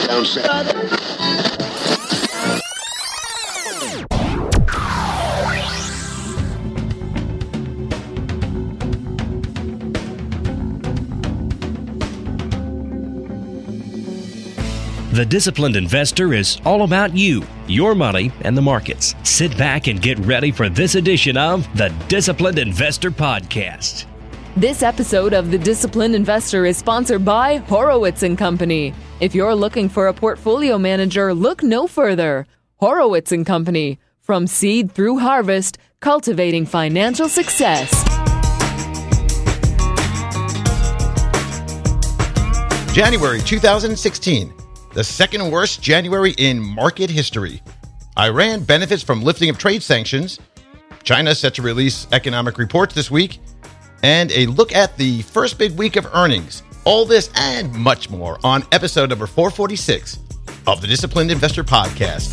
The Disciplined Investor is all about you, your money, and the markets. Sit back and get ready for this edition of the Disciplined Investor Podcast. This episode of The Disciplined Investor is sponsored by Horowitz & Company. If you're looking for a portfolio manager, look no further. Horowitz & Company. From seed through harvest, cultivating financial success. January 2016. The second worst January in market history. Iran benefits from lifting of trade sanctions. China set to release economic reports this week. And a look at the first big week of earnings. All this and much more on episode number 446 of the Disciplined Investor Podcast.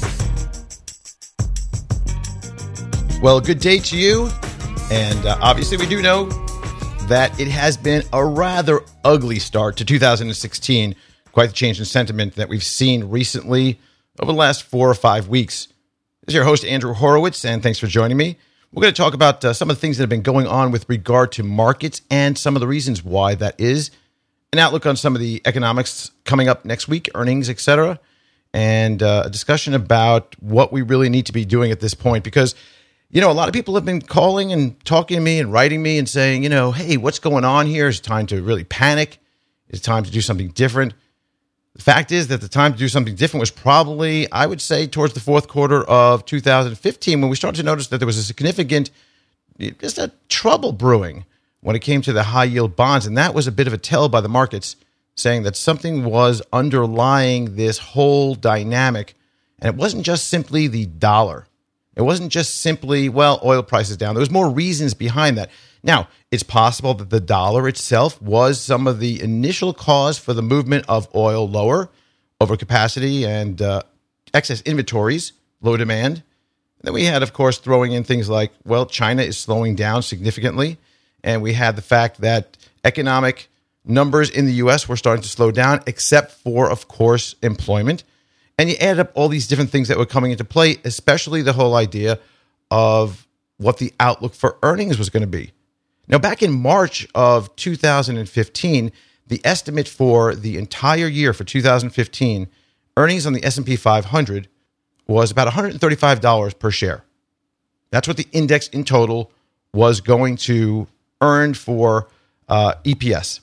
Well, good day to you. And obviously we do know that it has been a rather ugly start to 2016. Quite the change in sentiment that we've seen recently over the last 4 or 5 weeks. This is your host, Andrew Horowitz, and thanks for joining me. We're going to talk about some of the things that have been going on with regard to markets and some of the reasons why that is. An outlook on some of the economics coming up next week, earnings, etc. And a discussion about what we really need to be doing at this point. Because, you know, a lot of people have been calling and talking to me and writing me and saying, you know, hey, what's going on here? Is it time to really panic? Is it time to do something different? The fact is that the time to do something different was probably, I would say, towards the fourth quarter of 2015 when we started to notice that there was a significant, just a trouble brewing when it came to the high yield bonds. And that was a bit of a tell by the markets saying that something was underlying this whole dynamic. And it wasn't just simply the dollar. It wasn't just simply, well, oil prices down. There was more reasons behind that. Now, it's possible that the dollar itself was some of the initial cause for the movement of oil lower, overcapacity and excess inventories, low demand. And then we had, of course, throwing in things like, well, China is slowing down significantly. And we had the fact that economic numbers in the U.S. were starting to slow down, except for, of course, employment. And you add up all these different things that were coming into play, especially the whole idea of what the outlook for earnings was going to be. Now, back in March of 2015, the estimate for the entire year for 2015, earnings on the S&P 500 was about $135 per share. That's what the index in total was going to earn for EPS.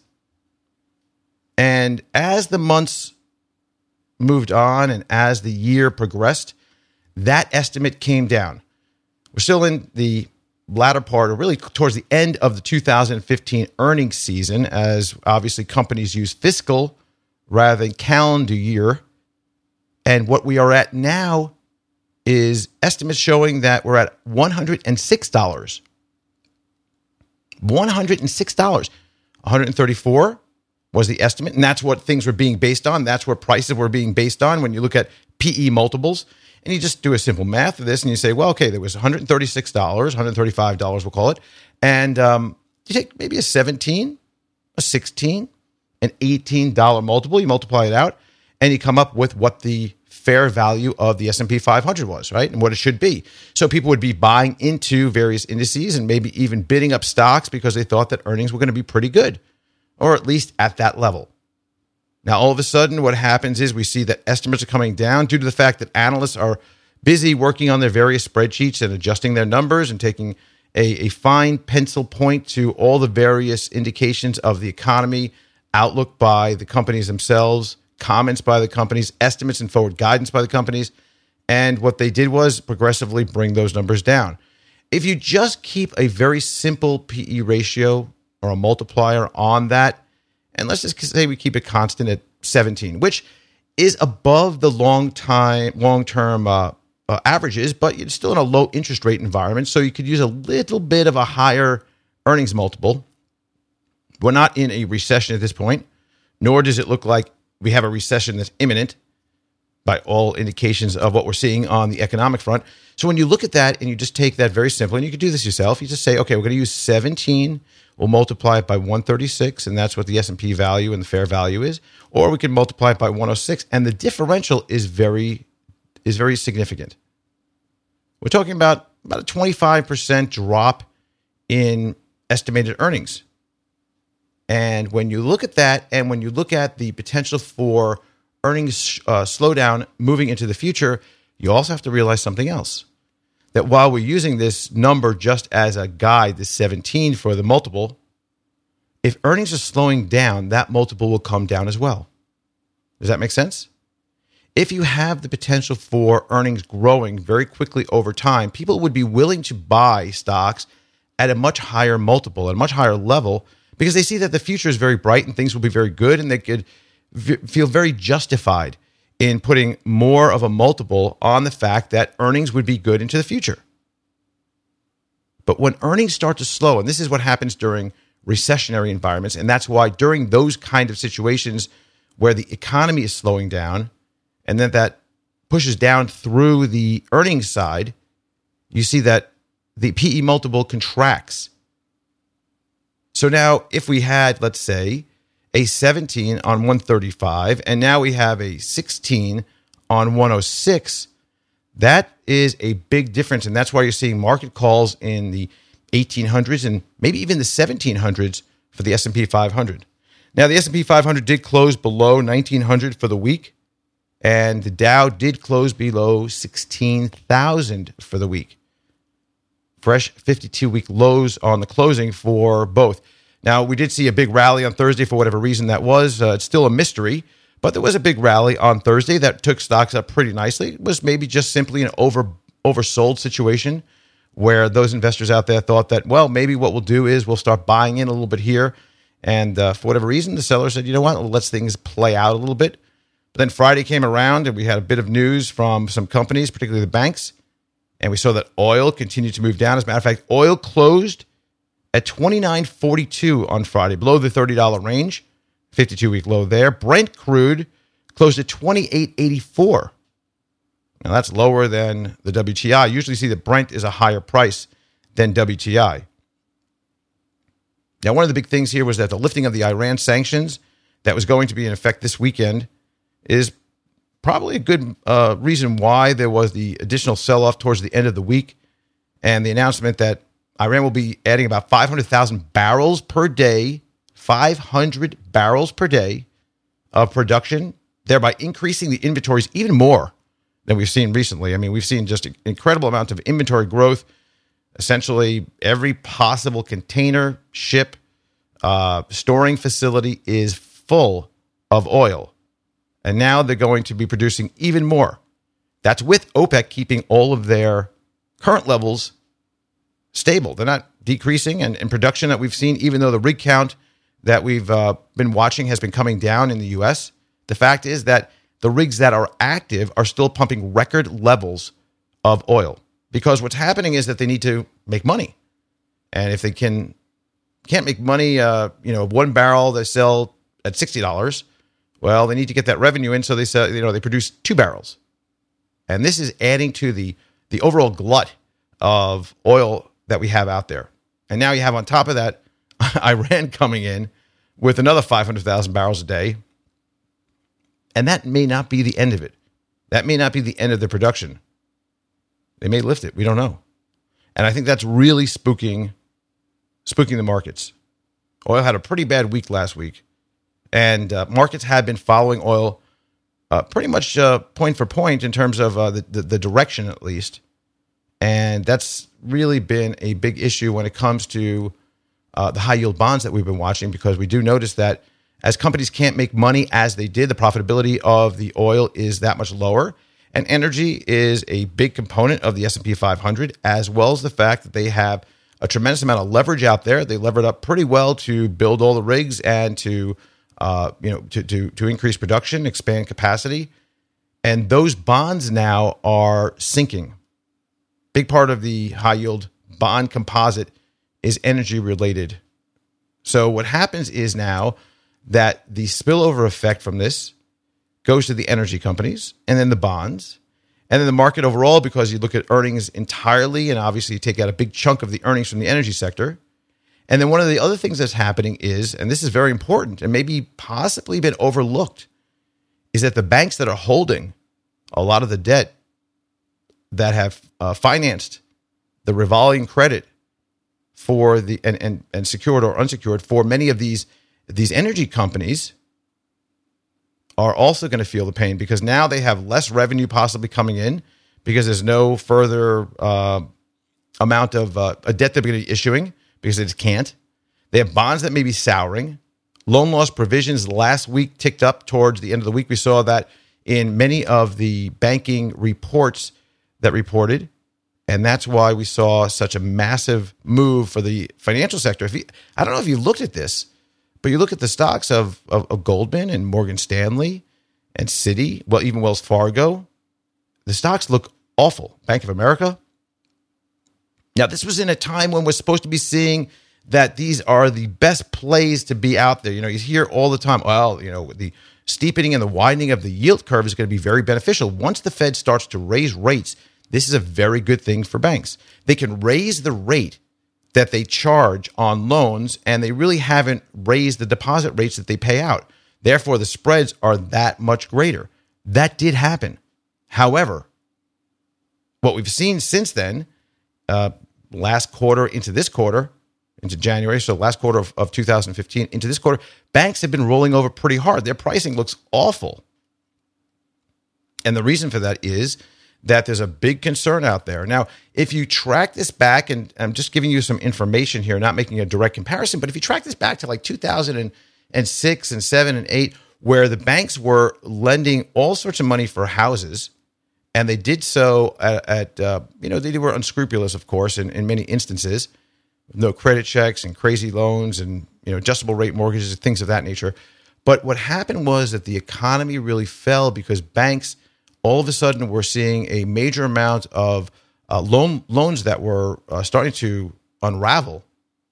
And as the months moved on and as the year progressed, that estimate came down. We're still in the latter part, or really towards the end of the 2015 earnings season, as obviously companies use fiscal rather than calendar year. And what we are at now is estimates showing that we're at $106. $106. 134 was the estimate, and that's what things were being based on. That's what prices were being based on when you look at PE multiples. And you just do a simple math of this and you say, well, okay, there was $136, $135, we'll call it. And you take maybe a 17, a 16, an $18 multiple, you multiply it out, and you come up with what the fair value of the S&P 500 was, right? And what it should be. So people would be buying into various indices and maybe even bidding up stocks because they thought that earnings were going to be pretty good, or at least at that level. Now, all of a sudden, what happens is we see that estimates are coming down due to the fact that analysts are busy working on their various spreadsheets and adjusting their numbers and taking a fine pencil point to all the various indications of the economy, outlook by the companies themselves, comments by the companies, estimates and forward guidance by the companies. And what they did was progressively bring those numbers down. If you just keep a very simple PE ratio or a multiplier on that, and let's just say we keep it constant at 17, which is above the long-term averages, but you're still in a low interest rate environment, so you could use a little bit of a higher earnings multiple. We're not in a recession at this point, nor does it look like we have a recession that's imminent. by all indications of what we're seeing on the economic front. So when you look at that and you just take that very simple, and you can do this yourself, you just say, okay, we're going to use 17, we'll multiply it by 136, and that's what the S&P value and the fair value is. Or we can multiply it by 106, and the differential is very significant. We're talking about a 25% drop in estimated earnings. And when you look at that, and when you look at the potential for earnings slowdown moving into the future, you also have to realize something else. That while we're using this number just as a guide, this 17 for the multiple, if earnings are slowing down, that multiple will come down as well. Does that make sense? If you have the potential for earnings growing very quickly over time, people would be willing to buy stocks at a much higher multiple, at a much higher level, because they see that the future is very bright and things will be very good, and they could feel very justified in putting more of a multiple on the fact that earnings would be good into the future. But when earnings start to slow, and this is what happens during recessionary environments, and that's why during those kind of situations where the economy is slowing down, and then that pushes down through the earnings side, you see that the PE multiple contracts. So now if we had, let's say, a 17 on 135, and now we have a 16 on 106, that is a big difference. And that's why you're seeing market calls in the 1800s and maybe even the 1700s for the S&P 500. Now, the S&P 500 did close below 1900 for the week, and the Dow did close below 16,000 for the week. Fresh 52-week lows on the closing for both. Now, we did see a big rally on Thursday for whatever reason that was. It's still a mystery, but there was a big rally on Thursday that took stocks up pretty nicely. It was maybe just simply an oversold situation where those investors out there thought that, well, maybe what we'll do is we'll start buying in a little bit here. And for whatever reason, the seller said, you know what, let's things play out a little bit. But then Friday came around and we had a bit of news from some companies, particularly the banks. And we saw that oil continued to move down. As a matter of fact, oil closed at $29.42 on Friday, below the $30 range, 52-week low there. Brent crude closed at $28.84. Now, that's lower than the WTI. You usually see that Brent is a higher price than WTI. Now, one of the big things here was that the lifting of the Iran sanctions that was going to be in effect this weekend is probably a good reason why there was the additional sell-off towards the end of the week, and the announcement that Iran will be adding about 500,000 barrels per day, 500 barrels per day of production, thereby increasing the inventories even more than we've seen recently. I mean, we've seen just an incredible amount of inventory growth. Essentially, every possible container, ship, storing facility is full of oil. And now they're going to be producing even more. That's with OPEC keeping all of their current levels stable. They're not decreasing. And production that we've seen, even though the rig count that we've been watching has been coming down in the U.S., the fact is that the rigs that are active are still pumping record levels of oil. Because what's happening is that they need to make money. And if they can't make money, one barrel they sell at $60, well, they need to get that revenue in, so they sell, they produce 2 barrels. And this is adding to the overall glut of oil that we have out there. And now you have on top of that Iran coming in with another 500,000 barrels a day. And that may not be the end of it. That may not be the end of the production. They may lift it. We don't know. And I think that's really spooking the markets. Oil had a pretty bad week last week. And markets have been following oil pretty much point for point in terms of the direction, at least. And that's really been a big issue when it comes to the high-yield bonds that we've been watching, because we do notice that as companies can't make money as they did, the profitability of the oil is that much lower. And energy is a big component of the S&P 500, as well as the fact that they have a tremendous amount of leverage out there. They levered up pretty well to build all the rigs and to increase production, expand capacity. And those bonds now are sinking. Big part of the high yield bond composite is energy related. So what happens is now that the spillover effect from this goes to the energy companies, and then the bonds, and then the market overall, because you look at earnings entirely, and obviously you take out a big chunk of the earnings from the energy sector. And then one of the other things that's happening is, and this is very important and maybe possibly been overlooked, is that the banks that are holding a lot of the debt that have financed the revolving credit for the and secured or unsecured for many of these energy companies are also going to feel the pain, because now they have less revenue possibly coming in because there's no further amount of a debt they're going to be issuing because they just can't. They have bonds that may be souring. Loan loss provisions last week ticked up towards the end of the week. We saw that in many of the banking reports that reported, and that's why we saw such a massive move for the financial sector. I don't know if you looked at this, but you look at the stocks of Goldman and Morgan Stanley and Citi, well, even Wells Fargo, the stocks look awful. Bank of America. Now, this was in a time when we're supposed to be seeing that these are the best plays to be out there. You hear all the time, well, the steepening and the widening of the yield curve is going to be very beneficial. Once the Fed starts to raise rates, this is a very good thing for banks. They can raise the rate that they charge on loans, and they really haven't raised the deposit rates that they pay out. Therefore, the spreads are that much greater. That did happen. However, what we've seen since then, last quarter into this quarter, into January, so last quarter of 2015 into this quarter, banks have been rolling over pretty hard. Their pricing looks awful. And the reason for that is that there's a big concern out there. Now, if you track this back, and I'm just giving you some information here, not making a direct comparison, but if you track this back to like 2006 and 7 and 8, where the banks were lending all sorts of money for houses, and they did so at they were unscrupulous, of course, in many instances, no credit checks and crazy loans and adjustable rate mortgages and things of that nature. But what happened was that the economy really fell because banks all of a sudden were seeing a major amount of loans that were starting to unravel,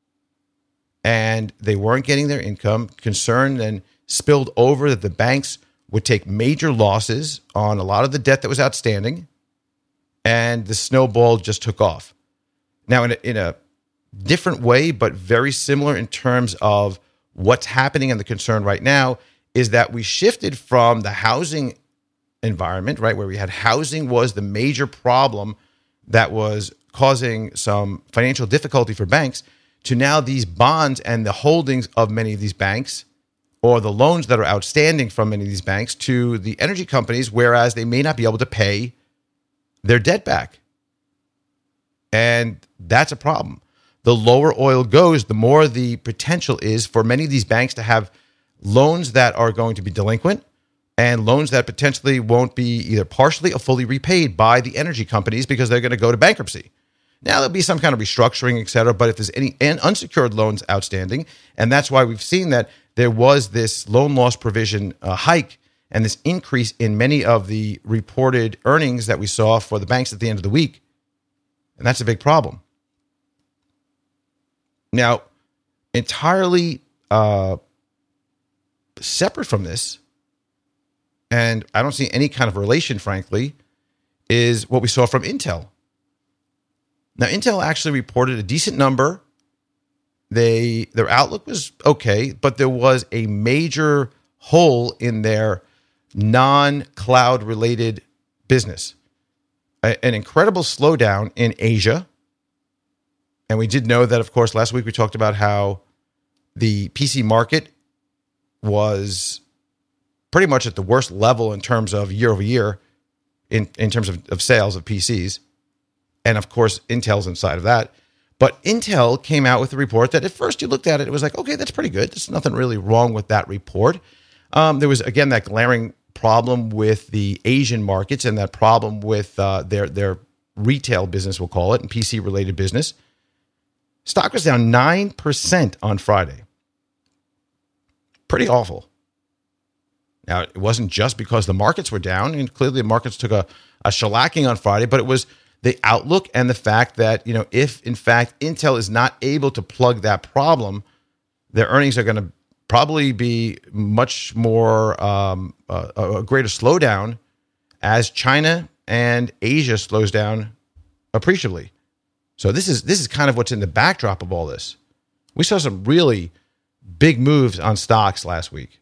and they weren't getting their income. Concern then spilled over that the banks would take major losses on a lot of the debt that was outstanding, and the snowball just took off. Now, in a different way, but very similar in terms of what's happening, and the concern right now is that we shifted from the housing environment, right, where we had housing was the major problem that was causing some financial difficulty for banks, to now these bonds and the holdings of many of these banks, or the loans that are outstanding from many of these banks to the energy companies, whereas they may not be able to pay their debt back. And that's a problem. The lower oil goes, the more the potential is for many of these banks to have loans that are going to be delinquent, and loans that potentially won't be either partially or fully repaid by the energy companies because they're going to go to bankruptcy. Now, there'll be some kind of restructuring, et cetera, but if there's any unsecured loans outstanding, and that's why we've seen that there was this loan loss provision hike and this increase in many of the reported earnings that we saw for the banks at the end of the week, and that's a big problem. Now, entirely separate from this, and I don't see any kind of relation, frankly, is what we saw from Intel. Now, Intel actually reported a decent number. Their outlook was okay, but there was a major hole in their non-cloud related business. An incredible slowdown in Asia. And we did know that, of course, last week we talked about how the PC market was pretty much at the worst level in terms of year over year in terms of sales of PCs. And, of course, Intel's inside of that. But Intel came out with a report that at first you looked at it, it was like, okay, that's pretty good. There's nothing really wrong with that report. There was, again, that glaring problem with the Asian markets and that problem with their retail business, we'll call it, and PC-related business. Stock was down 9% on Friday. Pretty awful. Now, it wasn't just because the markets were down, and clearly the markets took a shellacking on Friday, but it was the outlook and the fact that, if in fact Intel is not able to plug that problem, their earnings are going to probably be much more a greater slowdown as China and Asia slows down appreciably. So this is kind of what's in the backdrop of all this. We saw some really big moves on stocks last week.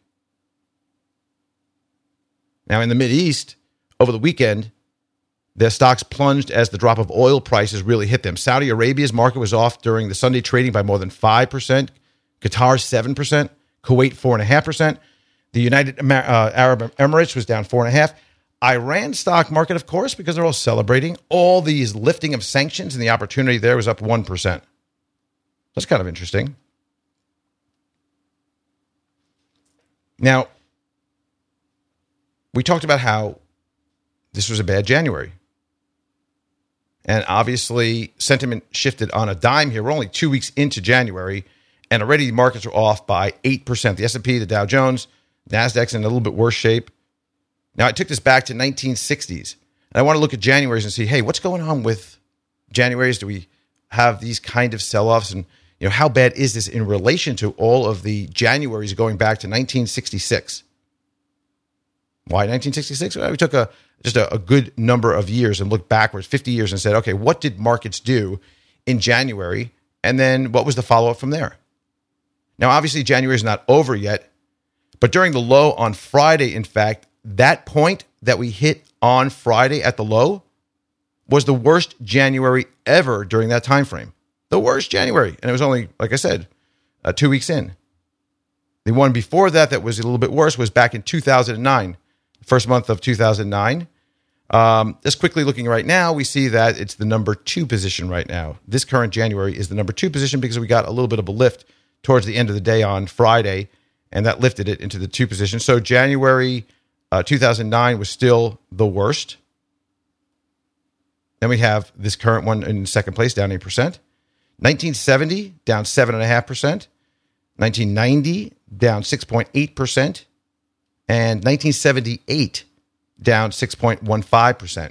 Now in the Mideast, over the weekend, their stocks plunged as the drop of oil prices really hit them. Saudi Arabia's market was off during the Sunday trading by more than 5%, Qatar 7%, Kuwait 4.5%. The United Arab Emirates was down 4.5%. Iran stock market, of course, because they're all celebrating all these lifting of sanctions, and the opportunity there was up 1%. That's kind of interesting. Now, we talked about how this was a bad January. And obviously, sentiment shifted on a dime here. We're only 2 weeks into January, and already the markets are off by 8%. The S&P, the Dow Jones, NASDAQ's in a little bit worse shape. Now, I took this back to 1960s, and I want to look at Januaries and see, hey, what's going on with Januaries? Do we have these kind of sell-offs? And how bad is this in relation to all of the Januaries going back to 1966? Why 1966? Well, we took just a good number of years and looked backwards, 50 years, and said, okay, what did markets do in January? And then what was the follow-up from there? Now, obviously, January is not over yet, but during the low on Friday, in fact, that point that we hit on Friday at the low was the worst January ever during that time frame. The worst January. And it was only, like I said, 2 weeks in. The one before that was a little bit worse was back in 2009, first month of 2009. Just quickly looking right now, we see that it's the number 2 position right now. This current January is the number 2 position because we got a little bit of a lift towards the end of the day on Friday, and that lifted it into the 2 position. So January 2009 was still the worst. Then we have this current one in second place, down 8%. 1970, down 7.5%. 1990, down 6.8%. And 1978, down 6.15%.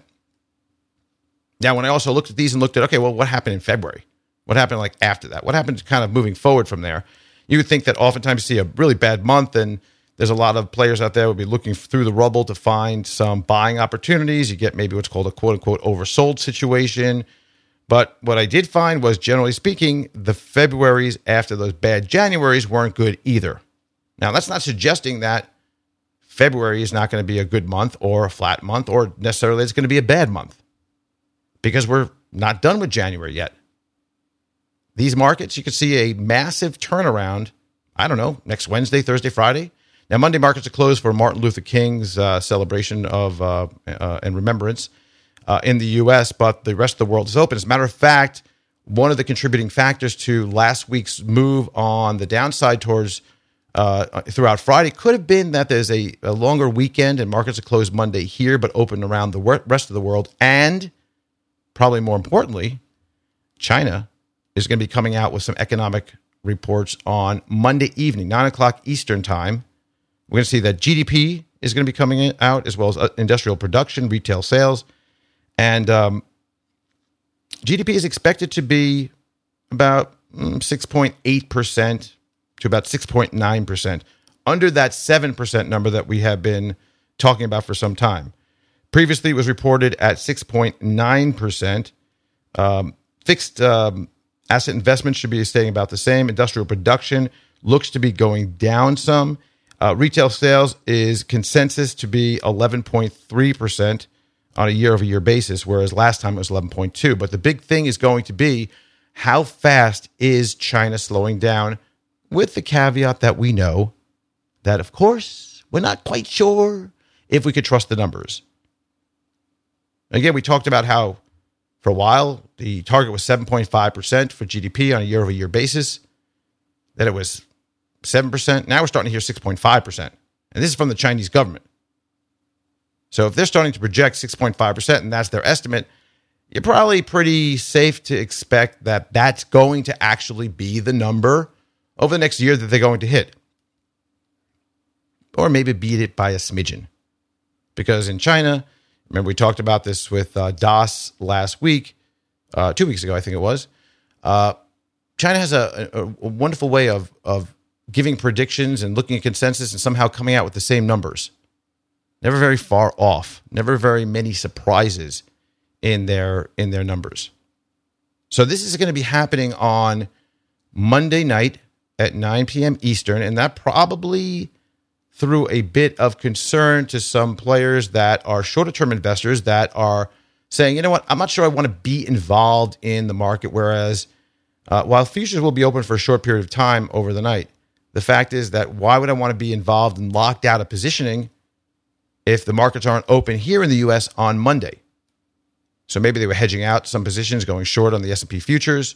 Now, when I also looked at these and looked at, okay, well, what happened in February? What happened like after that? What happened kind of moving forward from there? You would think that oftentimes you see a really bad month, and there's a lot of players out there who will be looking through the rubble to find some buying opportunities. You get maybe what's called a quote-unquote oversold situation. But what I did find was, generally speaking, the Februaries after those bad Januaries weren't good either. Now, that's not suggesting that February is not going to be a good month or a flat month or necessarily it's going to be a bad month, because we're not done with January yet. These markets, you could see a massive turnaround, I don't know, next Wednesday, Thursday, Friday. Now, Monday markets are closed for Martin Luther King's celebration of and remembrance in the U.S., but the rest of the world is open. As a matter of fact, one of the contributing factors to last week's move on the downside towards throughout Friday could have been that there's a longer weekend and markets are closed Monday here, but open around the rest of the world. And probably more importantly, China is going to be coming out with some economic reports on Monday evening, 9 o'clock Eastern time. We're going to see that GDP is going to be coming out, as well as industrial production, retail sales. And GDP is expected to be about 6.8% to about 6.9%, under that 7% number that we have been talking about for some time. Previously, it was reported at 6.9%. Fixed asset investments should be staying about the same. Industrial production looks to be going down some. Retail sales is consensus to be 11.3% on a year-over-year basis, whereas last time it was 11.2%. But the big thing is going to be, how fast is China slowing down, with the caveat that we know that, of course, we're not quite sure if we could trust the numbers. Again, we talked about how, for a while, the target was 7.5% for GDP on a year-over-year basis. Then it was 7%. Now we're starting to hear 6.5%. And this is from the Chinese government. So if they're starting to project 6.5%, and that's their estimate, you're probably pretty safe to expect that that's going to actually be the number over the next year that they're going to hit. Or maybe beat it by a smidgen. Because in China, remember we talked about this with Das last week, 2 weeks ago, I think it was. China has a wonderful way of giving predictions and looking at consensus and somehow coming out with the same numbers. Never very far off. Never very many surprises in their numbers. So this is going to be happening on Monday night at 9 p.m. Eastern, and that probably threw a bit of concern to some players that are shorter-term investors that are saying, you know what, I'm not sure I want to be involved in the market, whereas while futures will be open for a short period of time over the night, the fact is that why would I want to be involved in locked out of positioning if the markets aren't open here in the U.S. on Monday? So maybe they were hedging out some positions, going short on the S&P futures,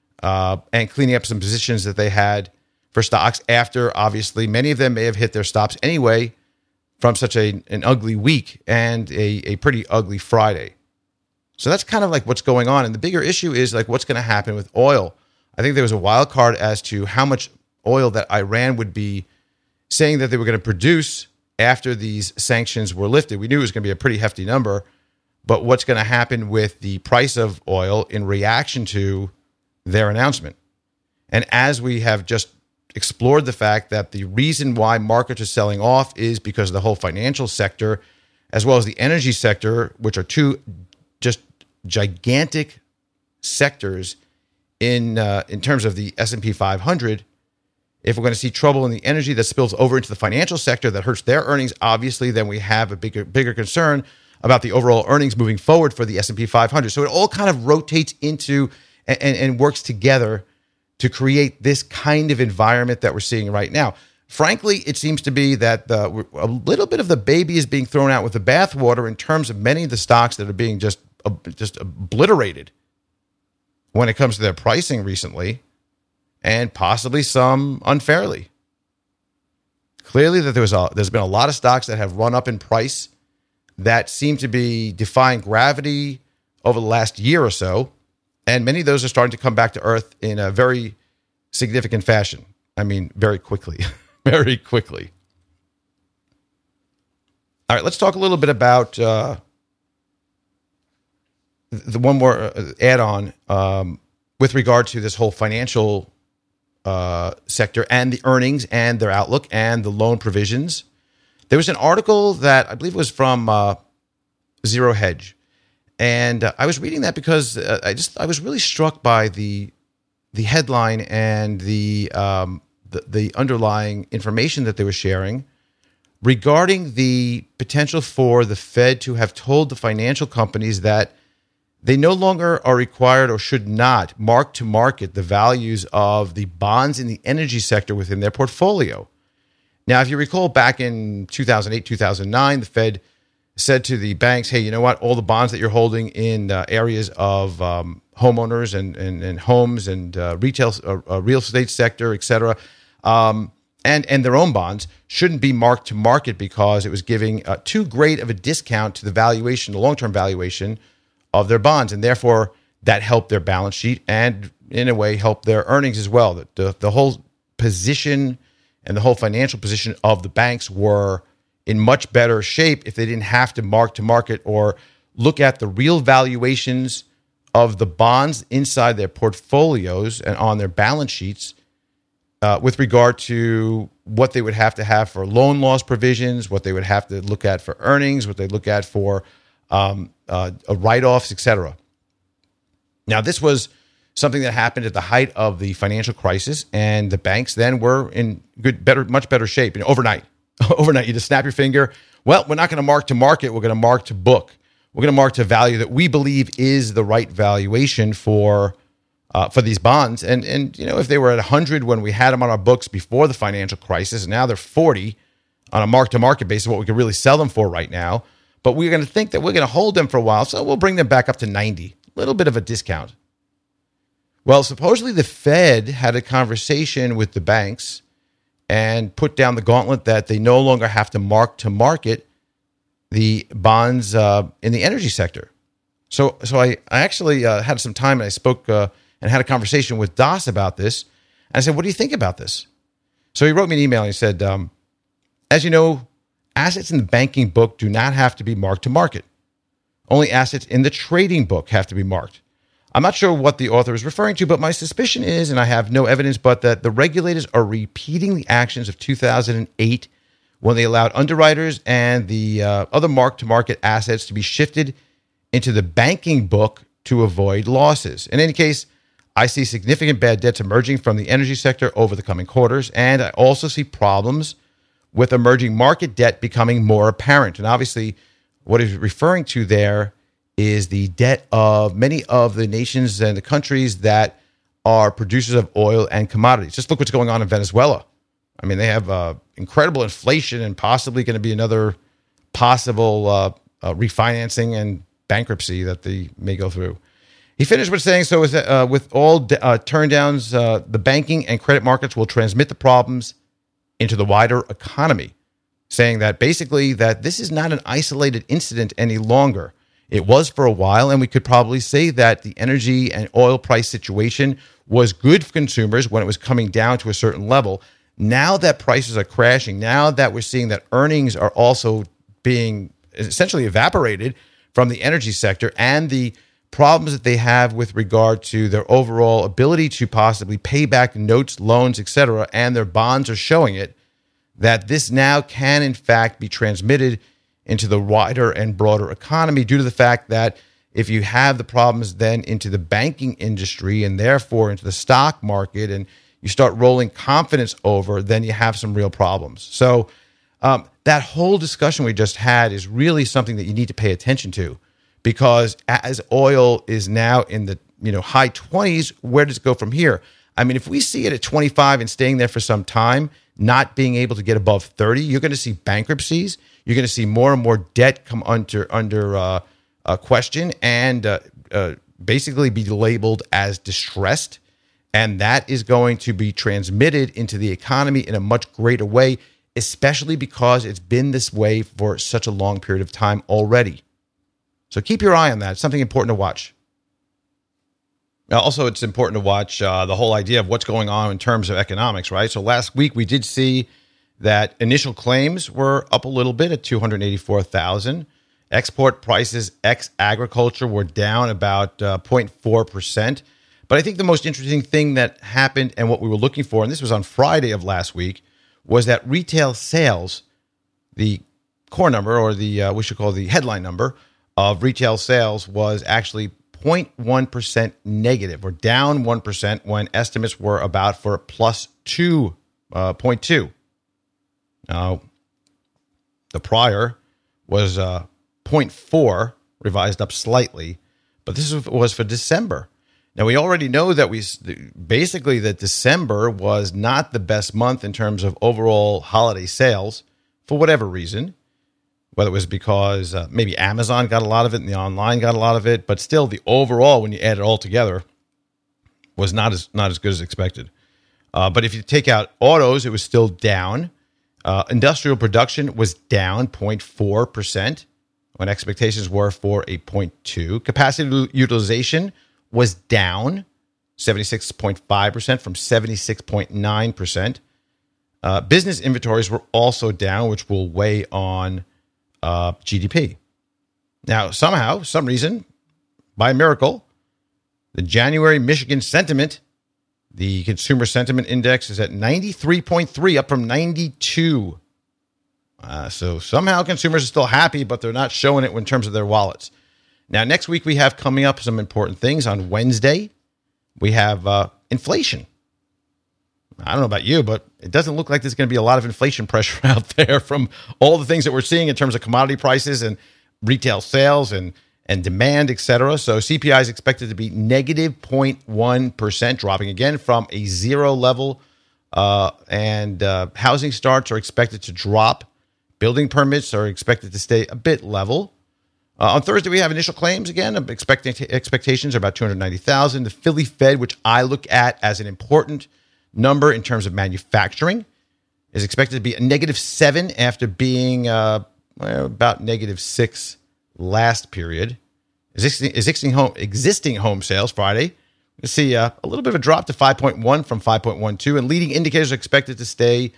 and cleaning up some positions that they had for stocks after, obviously, many of them may have hit their stops anyway from such an ugly week and a pretty ugly Friday. So that's kind of like what's going on. And the bigger issue is like what's going to happen with oil. I think there was a wild card as to how much oil that Iran would be saying that they were going to produce after these sanctions were lifted. We knew it was going to be a pretty hefty number, but what's going to happen with the price of oil in reaction to their announcement? And as we have just explored the fact that the reason why markets are selling off is because of the whole financial sector, as well as the energy sector, which are two just gigantic sectors in terms of the S&P 500. If we're going to see trouble in the energy that spills over into the financial sector that hurts their earnings, obviously, then we have a bigger concern about the overall earnings moving forward for the S&P 500. So it all kind of rotates into and works together to create this kind of environment that we're seeing right now. Frankly, it seems to be that a little bit of the baby is being thrown out with the bathwater in terms of many of the stocks that are being just obliterated when it comes to their pricing recently, and possibly some unfairly. Clearly, that there's been a lot of stocks that have run up in price that seem to be defying gravity over the last year or so, and many of those are starting to come back to earth in a very significant fashion. I mean, very quickly. Very quickly. All right, let's talk a little bit about the one more add-on with regard to this whole financial sector and the earnings and their outlook and the loan provisions. There was an article that I believe was from Zero Hedge, and I was reading that because I was really struck by the headline and the underlying information that they were sharing regarding the potential for the Fed to have told the financial companies that they no longer are required or should not mark to market the values of the bonds in the energy sector within their portfolio. Now, if you recall back in 2008, 2009, the Fed said to the banks, hey, you know what? All the bonds that you're holding in areas of homeowners and homes and retail, real estate sector, et cetera, and their own bonds shouldn't be marked to market because it was giving too great of a discount to the valuation, the long-term valuation of their bonds, and therefore that helped their balance sheet and in a way helped their earnings as well. The whole position and the whole financial position of the banks were in much better shape if they didn't have to mark to market or look at the real valuations of the bonds inside their portfolios and on their balance sheets with regard to what they would have to have for loan loss provisions, what they would have to look at for earnings, what they look at for write-offs, etc. Now, this was something that happened at the height of the financial crisis, and the banks then were in much better shape. And overnight, you just snap your finger. Well, we're not going to mark to market. We're going to mark to book. We're going to mark to value that we believe is the right valuation for these bonds. And you know, if they were at 100 when we had them on our books before the financial crisis, and now they're 40 on a mark to market basis, what we could really sell them for right now. But we're going to think that we're going to hold them for a while, so we'll bring them back up to 90. A little bit of a discount. Well, supposedly the Fed had a conversation with the banks and put down the gauntlet that they no longer have to mark to market the bonds in the energy sector. So I actually had some time and I spoke and had a conversation with Das about this. And I said, what do you think about this? So he wrote me an email and he said, as you know, assets in the banking book do not have to be marked to market. Only assets in the trading book have to be marked. I'm not sure what the author is referring to, but my suspicion is, and I have no evidence, but that the regulators are repeating the actions of 2008 when they allowed underwriters and the other mark-to-market assets to be shifted into the banking book to avoid losses. In any case, I see significant bad debts emerging from the energy sector over the coming quarters, and I also see problems with emerging market debt becoming more apparent. And obviously, what he's referring to there is the debt of many of the nations and the countries that are producers of oil and commodities. Just look what's going on in Venezuela. I mean, they have incredible inflation and possibly going to be another possible refinancing and bankruptcy that they may go through. He finished with saying, so with all turndowns, the banking and credit markets will transmit the problems into the wider economy, saying that basically that this is not an isolated incident any longer. It was for a while, and we could probably say that the energy and oil price situation was good for consumers when it was coming down to a certain level. Now that prices are crashing, now that we're seeing that earnings are also being essentially evaporated from the energy sector and the problems that they have with regard to their overall ability to possibly pay back notes, loans, etc., and their bonds are showing it, that this now can in fact be transmitted into the wider and broader economy due to the fact that if you have the problems then into the banking industry and therefore into the stock market and you start rolling confidence over, then you have some real problems. So that whole discussion we just had is really something that you need to pay attention to, because as oil is now in the high 20s, where does it go from here? I mean, if we see it at 25 and staying there for some time, not being able to get above 30, you're going to see bankruptcies. You're going to see more and more debt come under question and basically be labeled as distressed. And that is going to be transmitted into the economy in a much greater way, especially because it's been this way for such a long period of time already. So keep your eye on that. It's something important to watch. Now, also, it's important to watch the whole idea of what's going on in terms of economics, right? So last week we did see that initial claims were up a little bit at 284,000. Export prices ex-agriculture were down about 0.4%. But I think the most interesting thing that happened and what we were looking for, and this was on Friday of last week, was that retail sales, the core number, or the we should call the headline number of retail sales, was actually 0.1% negative, or down 1% when estimates were about for plus 2.2. Now, the prior was 0.4, revised up slightly, but this was for December. Now, we already know that that December was not the best month in terms of overall holiday sales for whatever reason, whether it was because maybe Amazon got a lot of it and the online got a lot of it, but still the overall, when you add it all together, was not as good as expected. But if you take out autos, it was still down. Industrial production was down 0.4% when expectations were for a 0.2. Capacity utilization was down 76.5% from 76.9%. Business inventories were also down, which will weigh on GDP. Now, somehow, some reason, by miracle, the January Michigan sentiment, the consumer sentiment index, is at 93.3, up from 92. So somehow consumers are still happy, but they're not showing it in terms of their wallets. Now, next week, we have coming up some important things. On Wednesday, we have inflation. I don't know about you, but it doesn't look like there's going to be a lot of inflation pressure out there from all the things that we're seeing in terms of commodity prices and retail sales and demand, et cetera. So CPI is expected to be negative 0.1%, dropping again from a zero level. And housing starts are expected to drop. Building permits are expected to stay a bit level. On Thursday, we have initial claims again. Expectations are about 290,000. The Philly Fed, which I look at as an important number in terms of manufacturing, is expected to be a -7 after being about -6 last period. Existing home sales Friday, you see a little bit of a drop to 5.1 from 5.12, and leading indicators are expected to stay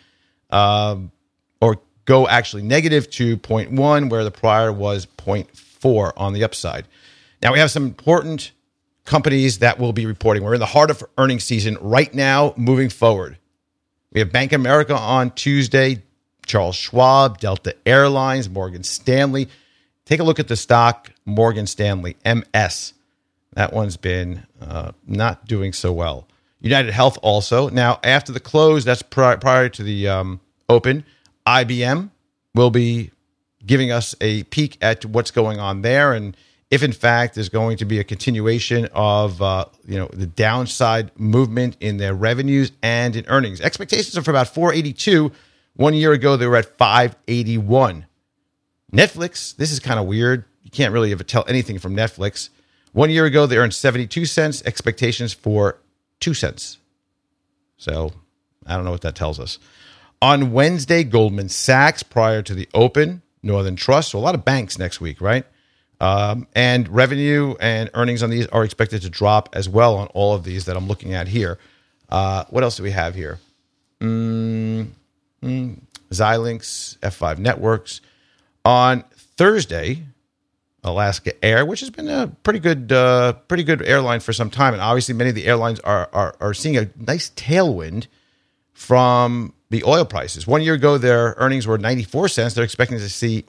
or go actually negative to 0.1, where the prior was 0.4 on the upside. Now, we have some important companies that will be reporting. We're in the heart of earnings season right now, moving forward. We have Bank of America on Tuesday, Charles Schwab, Delta Airlines, Morgan Stanley. Take a look at the stock, Morgan Stanley, MS. That one's been not doing so well. United Health also. Now, after the close, that's prior to the open, IBM will be giving us a peek at what's going on there, and if in fact there's going to be a continuation of the downside movement in their revenues and in earnings. Expectations are for about 482. 1 year ago, they were at 581. Netflix, this is kind of weird. You can't really ever tell anything from Netflix. 1 year ago, they earned 72 cents. Expectations for 2 cents. So I don't know what that tells us. On Wednesday, Goldman Sachs, prior to the open, Northern Trust. So a lot of banks next week, right? And revenue and earnings on these are expected to drop as well on all of these that I'm looking at here. What else do we have here? Xilinx, F5 Networks. On Thursday, Alaska Air, which has been a pretty good airline for some time, and obviously many of the airlines are seeing a nice tailwind from the oil prices. 1 year ago, their earnings were 94 cents. They're expecting to see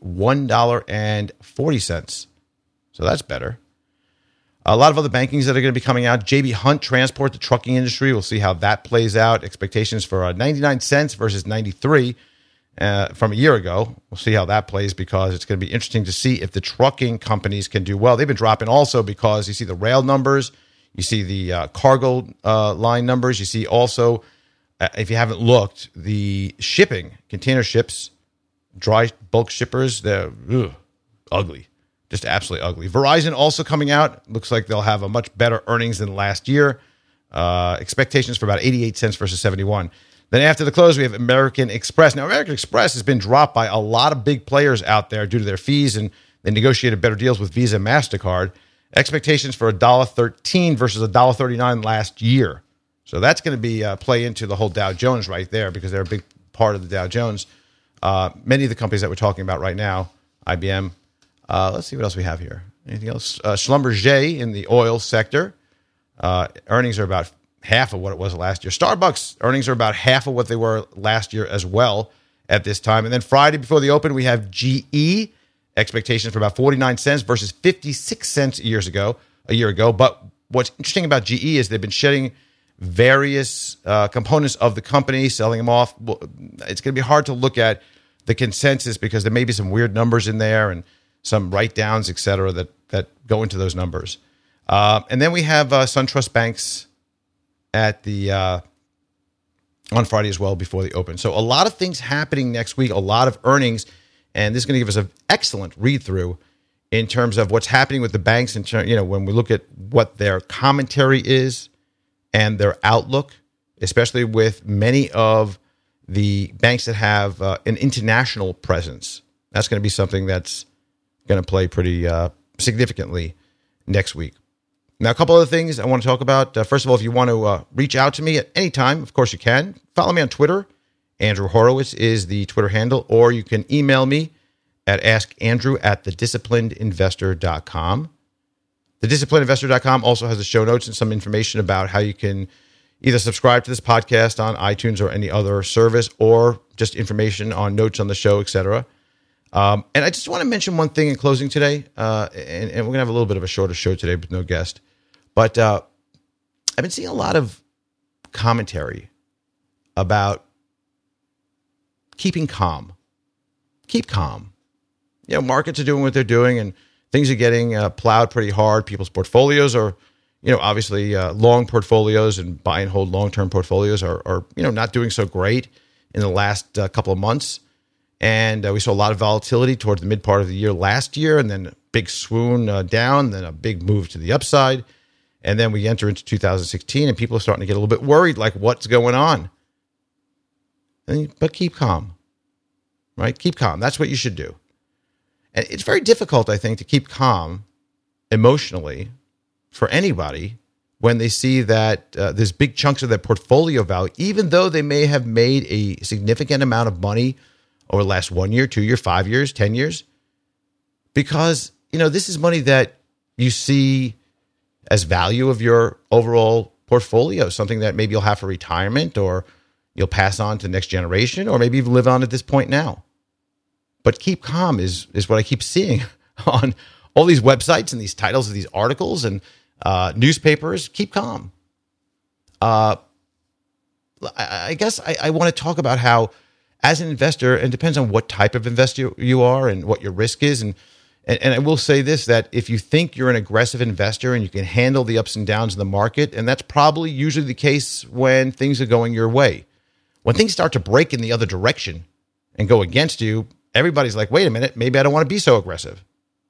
$1.40. So that's better. A lot of other bankings that are going to be coming out. J.B. Hunt Transport, the trucking industry. We'll see how that plays out. Expectations for 99 cents versus 93 from a year ago. We'll see how that plays because it's going to be interesting to see if the trucking companies can do well. They've been dropping also because you see the rail numbers. You see the cargo line numbers. You see also, if you haven't looked, the shipping, container ships, dry bulk shippers, they're ugly. Just absolutely ugly. Verizon also coming out. Looks like they'll have a much better earnings than last year. Expectations for about 88 cents versus 71. Then after the close, we have American Express. Now, American Express has been dropped by a lot of big players out there due to their fees, and they negotiated better deals with Visa and MasterCard. Expectations for $1.13 versus $1.39 last year. So that's going to be play into the whole Dow Jones right there because they're a big part of the Dow Jones. Many of the companies that we're talking about right now, IBM. Let's see what else we have here. Anything else? Schlumberger in the oil sector. Earnings are about half of what it was last year. Starbucks earnings are about half of what they were last year as well at this time. And then Friday before the open, we have GE. Expectations for about 49 cents versus 56 cents a year ago. But what's interesting about GE is they've been shedding various components of the company, selling them off. It's going to be hard to look at the consensus because there may be some weird numbers in there and some write-downs, et cetera, that go into those numbers. And then we have SunTrust Banks at the on Friday as well before the open. So a lot of things happening next week, a lot of earnings, and this is going to give us an excellent read-through in terms of what's happening with the banks. When we look at what their commentary is and their outlook, especially with many of the banks that have an international presence. That's going to be something that's going to play pretty significantly next week. Now, a couple other things I want to talk about. First of all, if you want to reach out to me at any time, of course you can. Follow me on Twitter. Andrew Horowitz is the Twitter handle, or you can email me at askandrew@thedisciplinedinvestor.com. Thedisciplinedinvestor.com also has the show notes and some information about how you can either subscribe to this podcast on iTunes or any other service, or just information on notes on the show, etc. And I just want to mention one thing in closing today, and we're going to have a little bit of a shorter show today with no guest. But I've been seeing a lot of commentary about keeping calm. Keep calm. Markets are doing what they're doing, and things are getting plowed pretty hard. People's portfolios are, obviously long portfolios and buy and hold long-term portfolios are not doing so great in the last couple of months. And we saw a lot of volatility towards the mid part of the year last year, and then a big swoon down, then a big move to the upside. And then we enter into 2016, and people are starting to get a little bit worried, like, what's going on? But keep calm, right? Keep calm. That's what you should do. And it's very difficult, I think, to keep calm emotionally for anybody when they see that there's big chunks of their portfolio value, even though they may have made a significant amount of money over the last 1 year, 2 year, 5 years, 10 years, because, this is money that you see as value of your overall portfolio, something that maybe you'll have for retirement or you'll pass on to the next generation or maybe even live on at this point now. But keep calm is what I keep seeing on all these websites and these titles of these articles and newspapers. Keep calm. I guess I want to talk about how, as an investor, and it depends on what type of investor you are and what your risk is. And I will say this, that if you think you're an aggressive investor and you can handle the ups and downs of the market, and that's probably usually the case when things are going your way. When things start to break in the other direction and go against you, everybody's like, wait a minute, maybe I don't want to be so aggressive.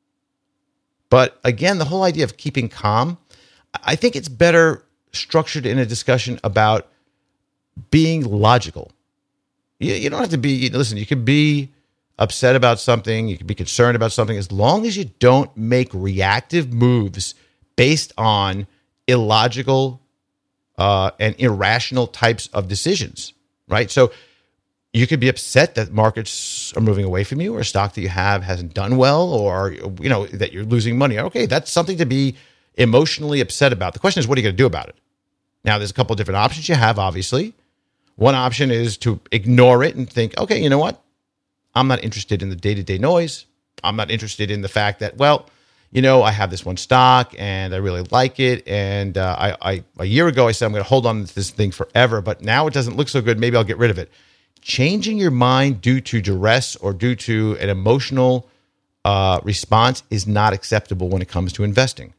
But again, the whole idea of keeping calm, I think it's better structured in a discussion about being logical. You don't have to be, listen, you could be upset about something, you could be concerned about something, as long as you don't make reactive moves based on illogical and irrational types of decisions, right? So you could be upset that markets are moving away from you, or a stock that you have hasn't done well, or that you're losing money. Okay, that's something to be emotionally upset about. The question is, what are you going to do about it? Now, there's a couple of different options you have, obviously. One option is to ignore it and think, okay, you know what? I'm not interested in the day-to-day noise. I'm not interested in the fact that, I have this one stock and I really like it. And a year ago, I said I'm going to hold on to this thing forever, but now it doesn't look so good. Maybe I'll get rid of it. Changing your mind due to duress or due to an emotional response is not acceptable when it comes to investing.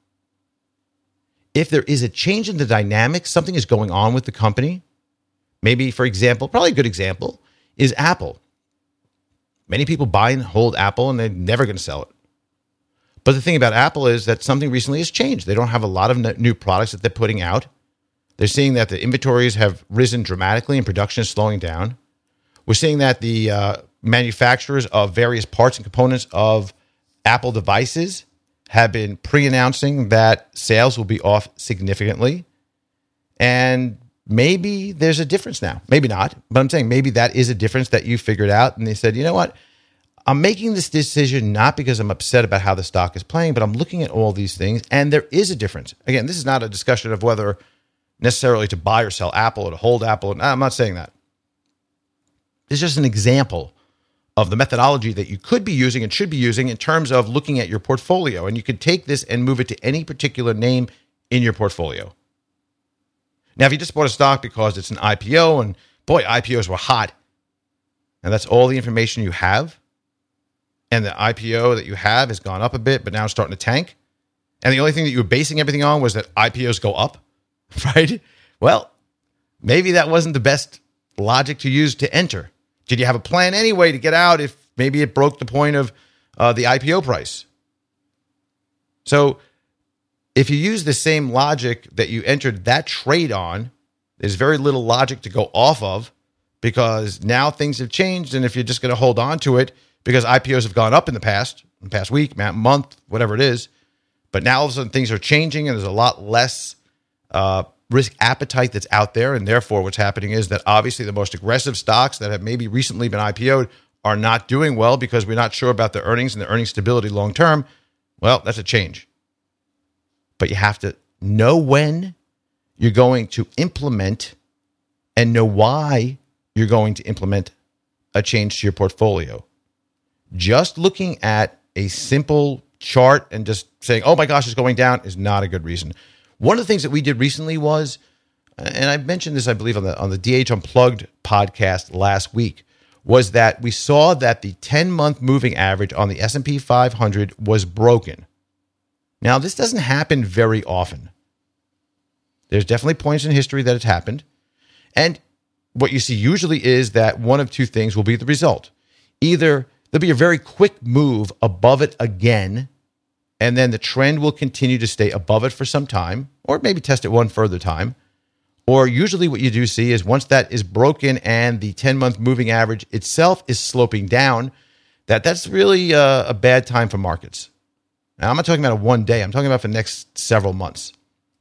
If there is a change in the dynamics, something is going on with the company. Maybe, for example, probably a good example is Apple. Many people buy and hold Apple and they're never going to sell it. But the thing about Apple is that something recently has changed. They don't have a lot of new products that they're putting out. They're seeing that the inventories have risen dramatically and production is slowing down. We're seeing that the manufacturers of various parts and components of Apple devices have been pre-announcing that sales will be off significantly. And maybe there's a difference now. Maybe not, but I'm saying maybe that is a difference that you figured out. And they said, you know what? I'm making this decision not because I'm upset about how the stock is playing, but I'm looking at all these things, and there is a difference. Again, this is not a discussion of whether necessarily to buy or sell Apple or to hold Apple. I'm not saying that. It's just an example of the methodology that you could be using and should be using in terms of looking at your portfolio. And you could take this and move it to any particular name in your portfolio. Now, if you just bought a stock because it's an IPO, and boy, IPOs were hot, and that's all the information you have, and the IPO that you have has gone up a bit, but now it's starting to tank, and the only thing that you were basing everything on was that IPOs go up, right? Well, maybe that wasn't the best logic to use to enter. Did you have a plan anyway to get out if maybe it broke the point of the IPO price? So if you use the same logic that you entered that trade on, there's very little logic to go off of, because now things have changed. And if you're just going to hold on to it because IPOs have gone up in the past week, month, whatever it is, but now all of a sudden things are changing and there's a lot less risk appetite that's out there. And therefore what's happening is that obviously the most aggressive stocks that have maybe recently been IPO'd are not doing well because we're not sure about the earnings and the earnings stability long term. Well, that's a change. But you have to know when you're going to implement and know why you're going to implement a change to your portfolio. Just looking at a simple chart and just saying, oh my gosh, it's going down, is not a good reason. One of the things that we did recently was, and I mentioned this, I believe, on the DH Unplugged podcast last week, was that we saw that the 10-month moving average on the S&P 500 was broken. Now, this doesn't happen very often. There's definitely points in history that it's happened. And what you see usually is that one of two things will be the result. Either there'll be a very quick move above it again, and then the trend will continue to stay above it for some time, or maybe test it one further time. Or usually what you do see is once that is broken and the 10-month moving average itself is sloping down, that's really a bad time for markets. Now, I'm not talking about a one day. I'm talking about for the next several months.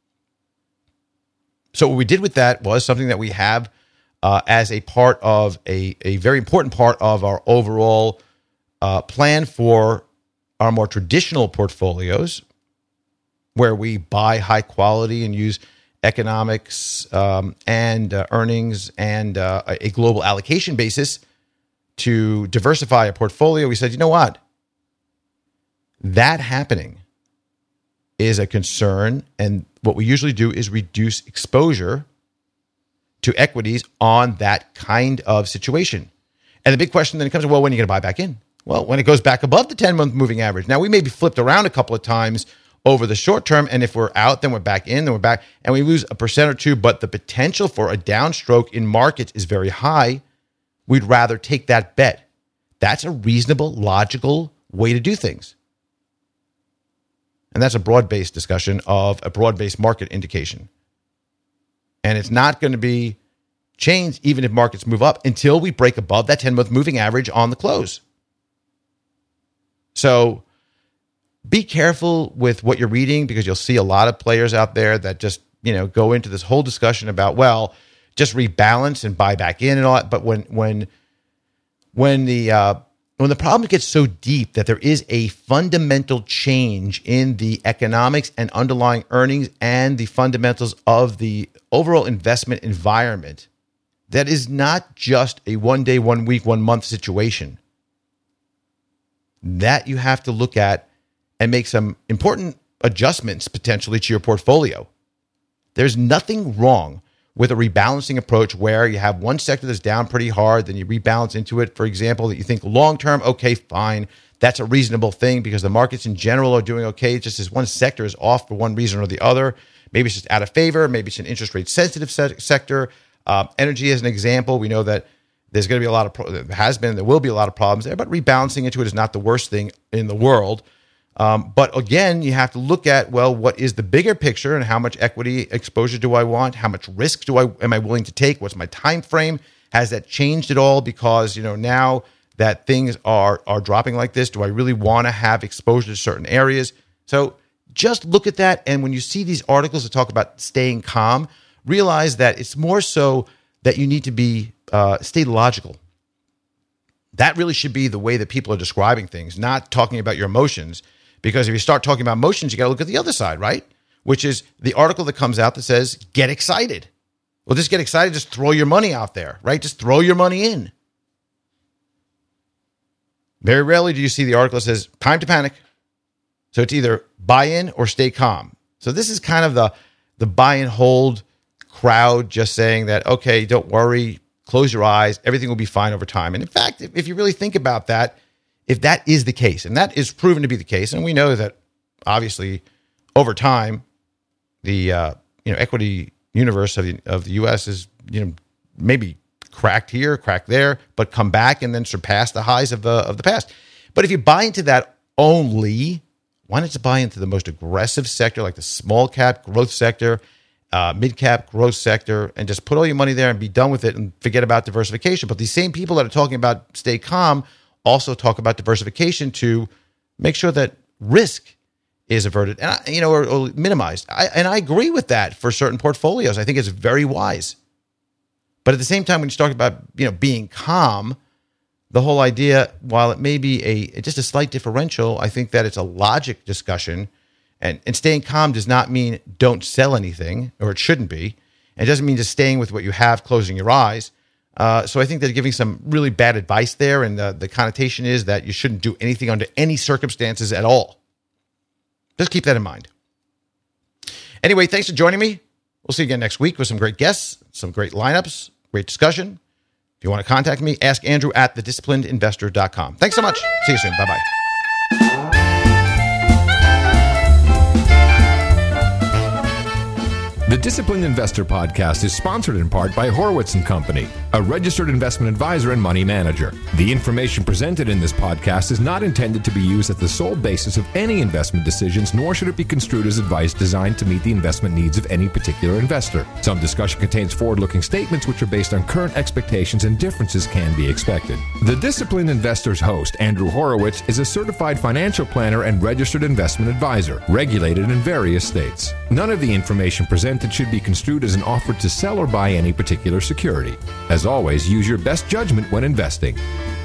So what we did with that was something that we have as a part of a very important part of our overall plan for our more traditional portfolios. where we buy high quality and use economics and earnings and a global allocation basis to diversify a portfolio, we said, you know what? That happening is a concern, and what we usually do is reduce exposure to equities on that kind of situation. And the big question then comes, well, when are you going to buy back in? Well, when it goes back above the 10-month moving average. Now, we may be flipped around a couple of times over the short term, and if we're out, then we're back in, then we're back, and we lose 1% or 2%, but the potential for a downstroke in markets is very high. We'd rather take that bet. That's a reasonable, logical way to do things. And that's a broad-based discussion of a broad-based market indication. And it's not going to be changed even if markets move up until we break above that 10-month moving average on the close. So be careful with what you're reading, because you'll see a lot of players out there that just, go into this whole discussion about, well, just rebalance and buy back in and all that. But when the problem gets so deep that there is a fundamental change in the economics and underlying earnings and the fundamentals of the overall investment environment, that is not just a 1 day, 1 week, 1 month situation, that you have to look at and make some important adjustments potentially to your portfolio. There's nothing wrong with a rebalancing approach where you have one sector that's down pretty hard, then you rebalance into it, for example, that you think long-term, okay, fine. That's a reasonable thing because the markets in general are doing okay. It's just this one sector is off for one reason or the other. Maybe it's just out of favor. Maybe it's an interest rate sensitive sector. Energy as an example, we know that there's going to be a lot of, there will be a lot of problems there, but rebalancing into it is not the worst thing in the world. But again, you have to look at, well, what is the bigger picture and how much equity exposure do I want? How much risk am I willing to take? What's my time frame? Has that changed at all? Because, now that things are dropping like this, do I really want to have exposure to certain areas? So just look at that. And when you see these articles that talk about staying calm, realize that it's more so that you need to stay logical. That really should be the way that people are describing things, not talking about your emotions. Because if you start talking about emotions, you got to look at the other side, right? Which is the article that comes out that says, get excited. Well, just get excited. Just throw your money out there, right? Just throw your money in. Very rarely do you see the article that says, time to panic. So it's either buy in or stay calm. So this is kind of the buy and hold crowd just saying that, okay, don't worry, close your eyes, everything will be fine over time. And in fact, if you really think about that, if that is the case, and that is proven to be the case, and we know that obviously over time, the equity universe of the U.S. is maybe cracked here, cracked there, but come back and then surpass the highs of the past. But if you buy into that only, why not buy into the most aggressive sector like the small cap growth sector, mid cap growth sector, and just put all your money there and be done with it and forget about diversification? But these same people that are talking about stay calm also talk about diversification to make sure that risk is averted and or minimized. I agree with that for certain portfolios. I think it's very wise. But at the same time, when you talk about being calm, the whole idea, while it may be just a slight differential, I think that it's a logic discussion. And staying calm does not mean don't sell anything, or it shouldn't be. It doesn't mean just staying with what you have, closing your eyes. So I think they're giving some really bad advice there, and the connotation is that you shouldn't do anything under any circumstances at all. Just keep that in mind. Anyway, thanks for joining me. We'll see you again next week with some great guests, some great lineups, great discussion. If you want to contact me, ask Andrew at thedisciplinedinvestor.com. Thanks so much. See you soon. Bye-bye. The Disciplined Investor Podcast is sponsored in part by Horowitz & Company, a registered investment advisor and money manager. The information presented in this podcast is not intended to be used as the sole basis of any investment decisions, nor should it be construed as advice designed to meet the investment needs of any particular investor. Some discussion contains forward-looking statements which are based on current expectations, and differences can be expected. The Disciplined Investor's host, Andrew Horowitz, is a certified financial planner and registered investment advisor, regulated in various states. None of the information presented should be construed as an offer to sell or buy any particular security. As always, use your best judgment when investing.